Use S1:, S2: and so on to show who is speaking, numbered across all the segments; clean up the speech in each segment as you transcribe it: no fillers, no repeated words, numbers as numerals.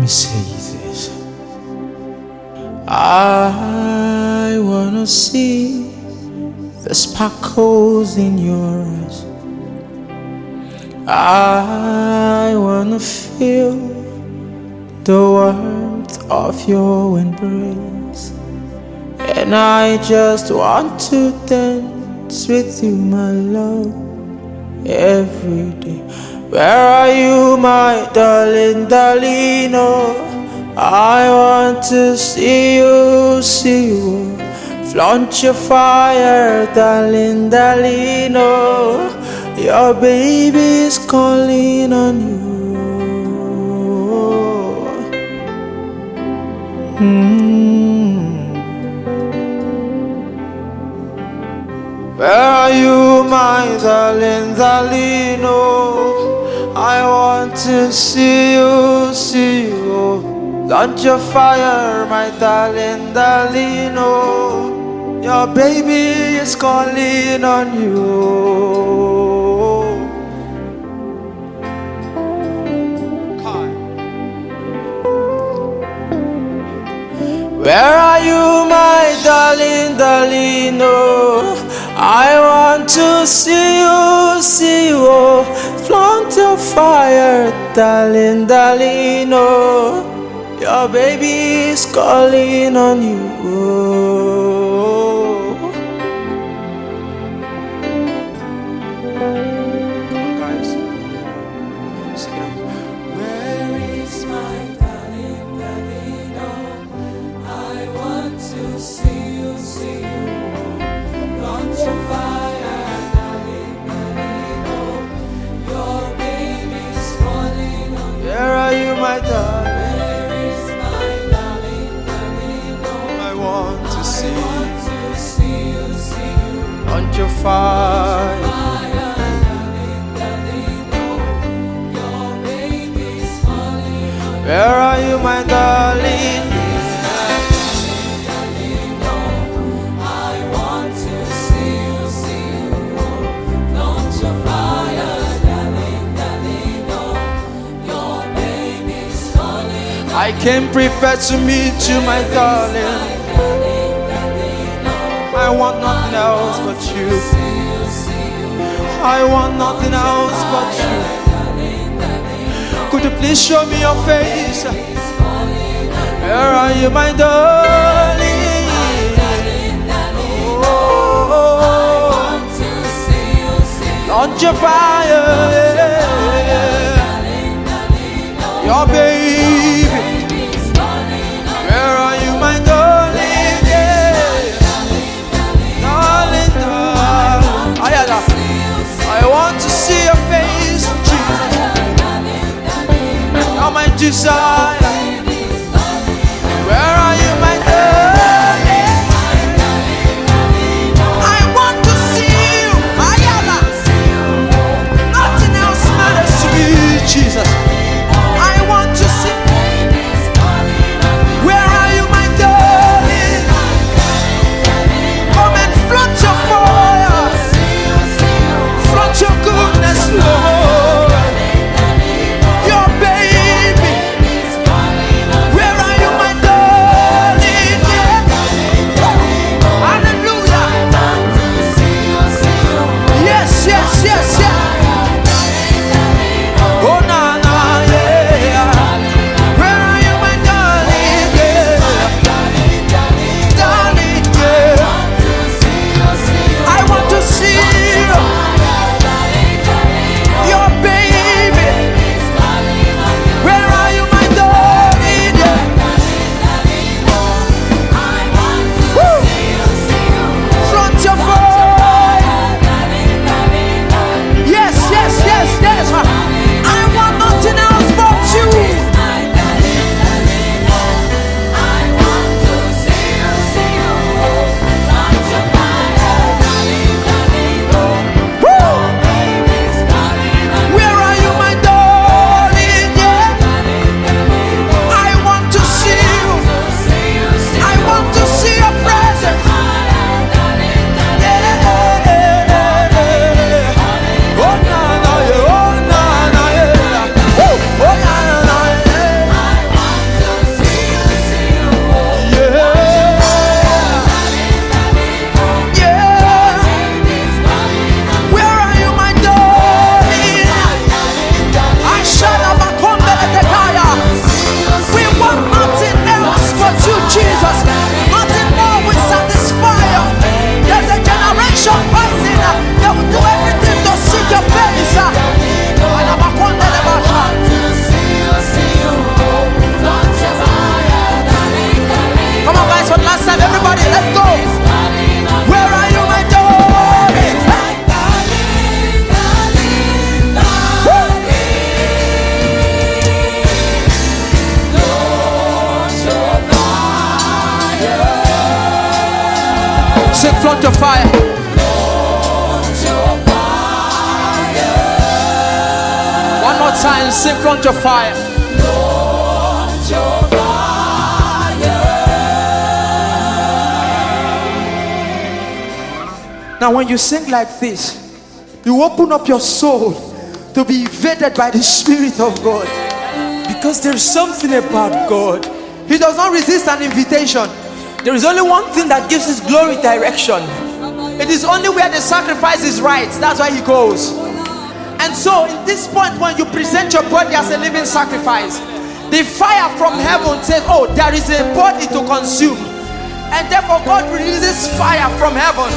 S1: me say this. I wanna see the sparkles in your eyes. I wanna feel the warmth of your embrace. And I just want to dance with you, my love, every day. Where are you, my darling, darling? Oh, I want to see you, flaunt your fire, darling, darling. Oh, your baby's calling on you. Where are you, my darling, darling? Oh, I want to see you, launch your fire, my darling, darling. Oh, your baby is calling on you. Where are you, my darling, darling? Oh, I want to see you, flaunt your fire, darling, darling. Oh, your baby is calling on you. Guys, sing it.
S2: Where is my darling, darling? Oh, I want to see you, launch your fire, darling, darling. Oh, your baby's calling on you.
S1: Where are you, my darling?
S2: Where is my darling, darling? Oh,
S1: I want to see
S2: you,
S1: launch your fire.
S2: fire, darling, darling. Oh, your baby's calling on you.
S1: Where are you, my darling? I came prepared to meet you, my darling. I want nothing else but you. I want nothing else but you. Could you please show me your face? Where are you, my darling? Oh, launch your fire, your baby. Where are you, my darling? Darling, darling. I want to see your face, Jesus. You're my desire. Where are you, my darling? I want to see you. Nothing else matters to me, Jesus. I want to see. Where are you, my darling? Come and flaunt your fire, flaunt your goodness, Lord. Your baby. Where are you, my darling? your fire. One more time, sing flaunt your fire. Now when you sing like this, you open up your soul to be invaded by the Spirit of God. Because there's something about God. He does not resist an invitation. There is only one thing that gives his glory direction. It is only where the sacrifice is right. That's why he goes. And so in this point, when you present your body as a living sacrifice, the fire from heaven says, oh, there is a body to consume. And therefore God releases fire from heaven.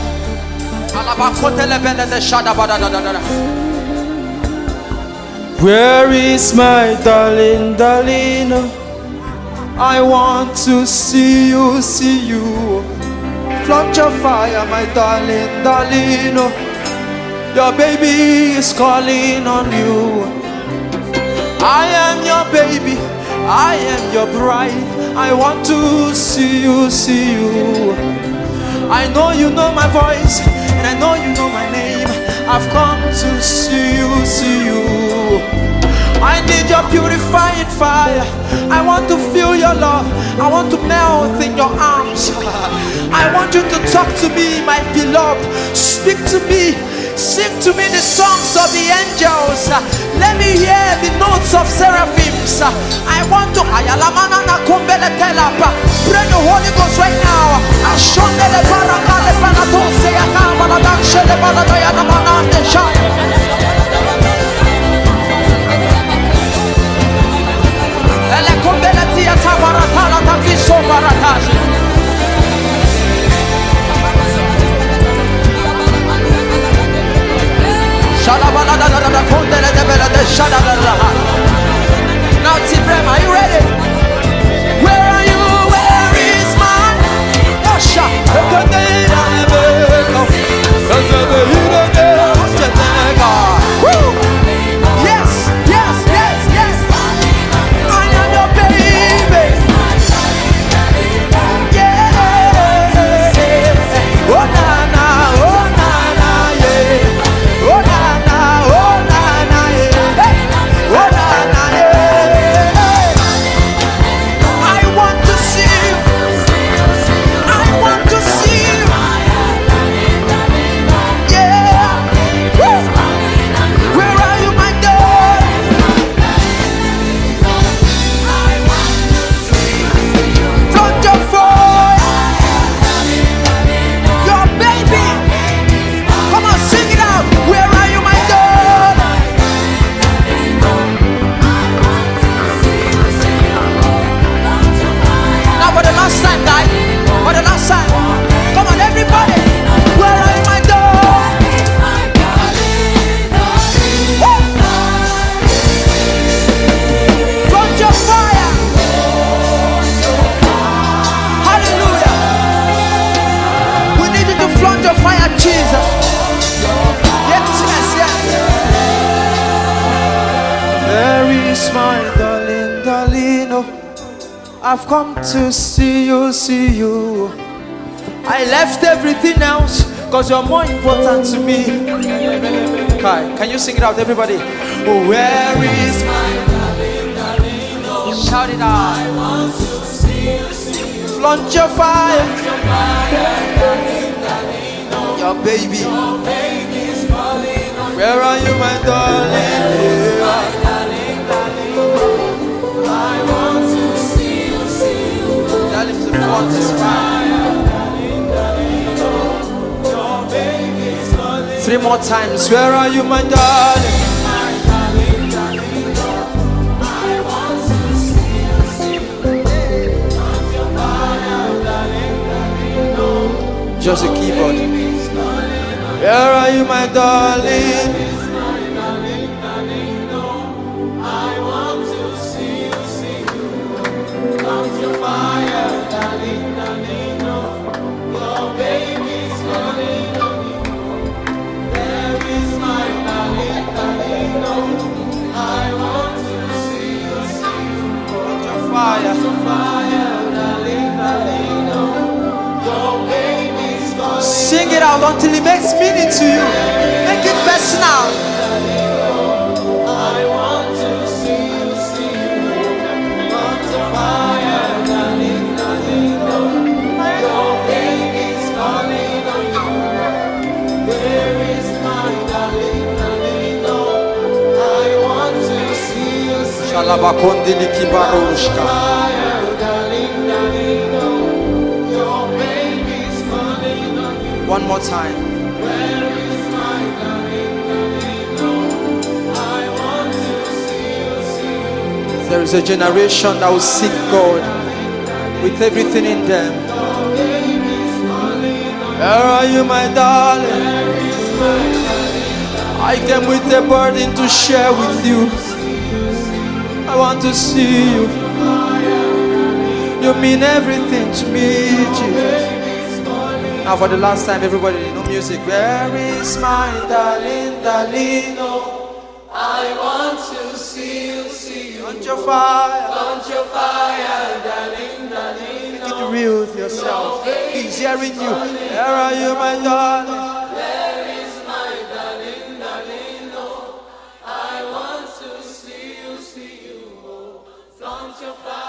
S1: Where is my darling, darling? I want to see you, see you. Flaunt your fire, my darling, darling. Your baby is calling on you. I am your baby, I am your bride. I want to see you, see you. I know you know my voice, and I know you know my name. I've come to see you, see you. I need your purifying fire. I want to feel your love. I want to melt in your arms. I want you to talk to me, my beloved. Speak to me. Sing to me the songs of the angels. Let me hear the notes of seraphims. I want to pray the Holy Ghost right now. Now, Tibrem, are you ready? Where are you? Where is my Osha? Yes, yes, yes, yes. I am your baby. Yeah. Oh na na, oh na na, yeah. Oh na na, oh na na, yeah. Oh na na, yeah. I want to see you. I want to see you. Yeah. Woo. Where are you, my God? Flaunt your fire. Your baby. Come on, sing it out. Where are you, my God? Now for the last time, guys. For the last time. Come on, everybody. Where are you, my God? Woo! Flaunt your fire. Hallelujah. We need you to flaunt your fire, Jesus. Yes, yes, yes. There is my darling, darling. Oh, I've come to see you, see you. I left everything else because you're more important to me. Kai, can you sing it out, everybody? Oh, where is my darling, darling? Oh, shout it out. I want to see you, see you. Flaunt your fire. Your baby. Where are you, my darling? Yeah. Tell him to flaunt his fire. 3 more times. Where are you, my darling? Just a keyboard. Where are you, my darling? until it makes meaning to you. Make it personal.
S2: I want to see you, Floods of fire, darling, darling, oh. Your baby's calling on you. Where is my darling, darling, oh. I want to see you,
S1: Shalabakondili kibarushka.
S2: fire, darling, darling, oh. Your baby's calling on you.
S1: One more time.
S2: Where is my darling, darling, oh. I want to see you.
S1: There is a generation that will seek God with everything in them. Where are you, my darling? I came with a burden to share with you. I want to see you. You mean everything to me, Jesus. Now for the last time, everybody, no music. Where is my darling, darling? Oh,
S2: I want to see you.
S1: on your fire.
S2: Launch your fire, darling, darling.
S1: Make it real with yourself. He's hearing you. Where are you, my darling?
S2: Where is my darling, darling? Oh, I want to see you. Oh, launch your fire.